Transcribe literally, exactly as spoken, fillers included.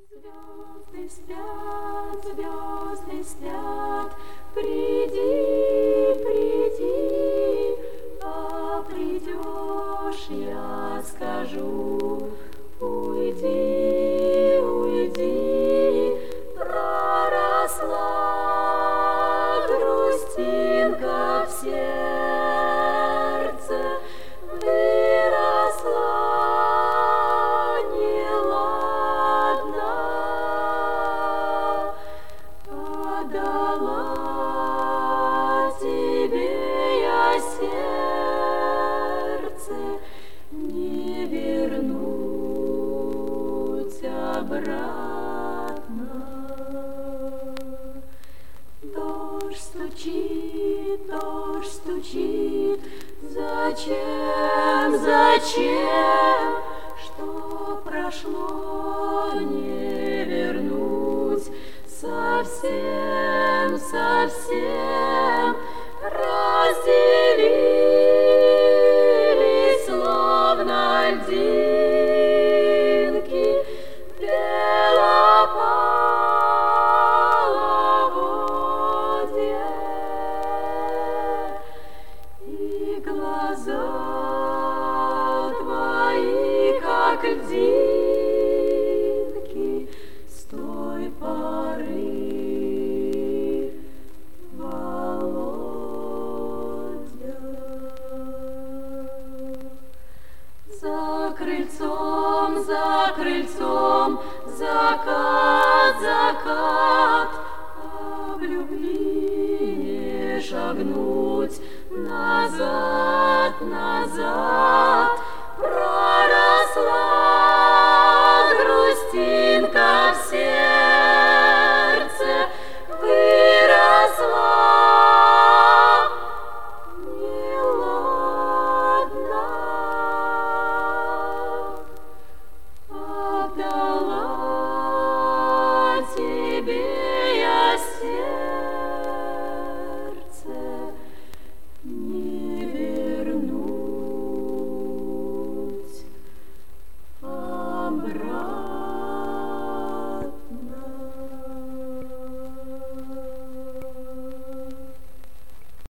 Звезды спят, звезды спят, приди, приди, а придешь, я скажу, уйди, уйди, проросла грустинка в сердце, выросла неладна, подала тебе я сердце, не вернуть обратно. Дождь стучит, дождь стучит, зачем, зачем, что прошло, не вернуть совсем, совсем.